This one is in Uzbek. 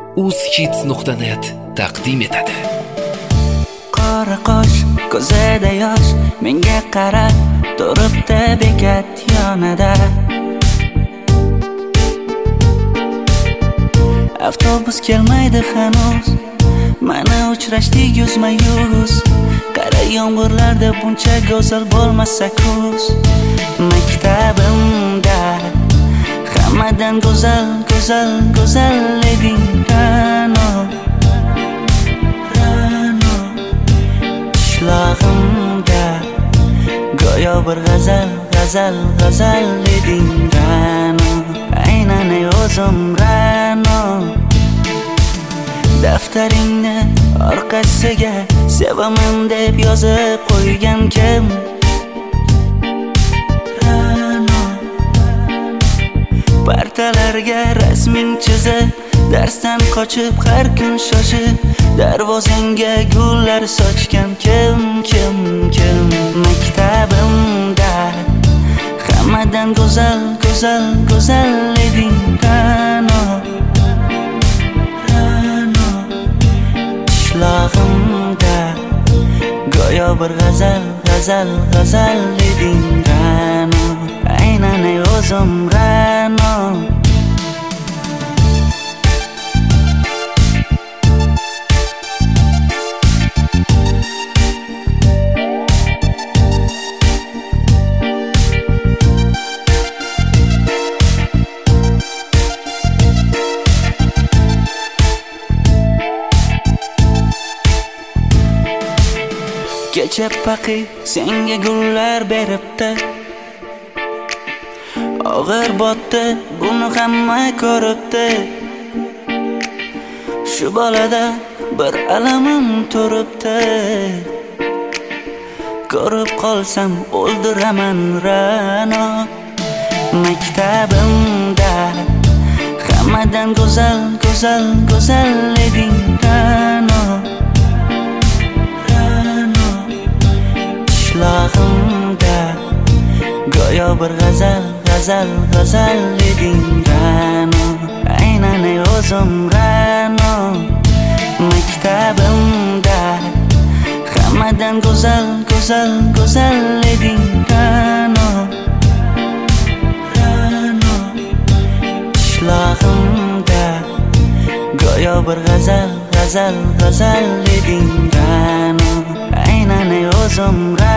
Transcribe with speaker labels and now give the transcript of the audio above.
Speaker 1: uzhits.net taqdim etadi.
Speaker 2: Qora qosh, ko'zida yosh, menga qarab turibdi bekat yonida. Avtobus kelmaydi hanuz, mana uchrashdik yuzma-yuz. Qara yomg'irlarda buncha go'zal bo'lmasa kuz. Maktabimda hammadan go'zal, go'zal, go'zal eding Ra'no. Qishlog'imda go'yo bir g'azal, g'azal, g'azal eding Ra'no. Aynan o'zim Ra'no. Daftaringni orqasiga sevaman deb yozib qo'ygan kim? Ra'no. Partalarga rasming chizib, darsdan qochib har kun shoshib, darvozangga gullar sochgan kim? Maktabimda hammadan go'zal, go'zal, go'zal eding Ra'no. Qishlog'imda go'yo bir g'azal, g'azal, g'azal eding Ra'no. Aynan o'zim Ra'no. Kecha paqi senga gullar beribdi, og'ir botdi, buni hamma ko'ribdi. Shu bolada bir alamim turibdi, ko'rib qolsam o'ldiraman Ra'no. Maktabimda hammadan go'zal, go'zal, go'zal eding Ra'no. Qishlog'imda go'yo bir g'azal, g'azal, g'azal eding Ra'no. Aynan o'zim Ra'no. Maktabimda hammadan go'zal, go'zal, go'zal eding Ra'no. Qishlog'imda go'yo bir g'azal, g'azal, g'azal eding Ra'no. Aynan o'zim Ra'no.